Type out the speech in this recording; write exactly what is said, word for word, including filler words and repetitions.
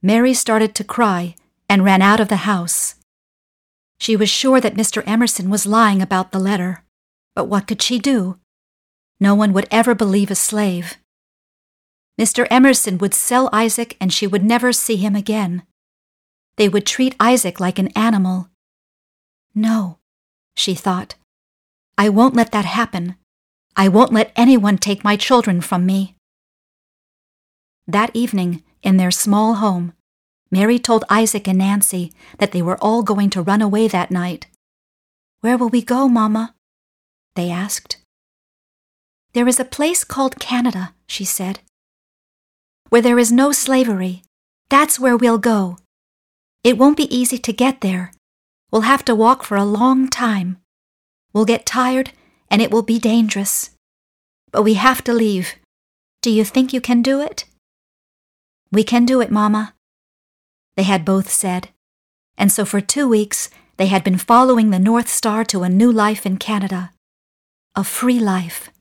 Mary started to cry and ran out of the house. She was sure that Mister Emerson was lying about the letter, but what could she do? No one would ever believe a slave. Mister Emerson would sell Isaac and she would never see him again. They would treat Isaac like an animal. No, she thought. I won't let that happen. I won't let anyone take my children from me. That evening, in their small home, Mary told Isaac and Nancy that they were all going to run away that night. "Where will we go, Mama?" they asked. "There is a place called Canada," she said, "where there is no slavery. That's where we'll go. It won't be easy to get there. We'll have to walk for a long time. We'll get tired and it will be dangerous. But we have to leave. Do you think you can do it?" "We can do it, Mama," they had both said, and so for two weeks they had been following the North Star to a new life in Canada, a free life.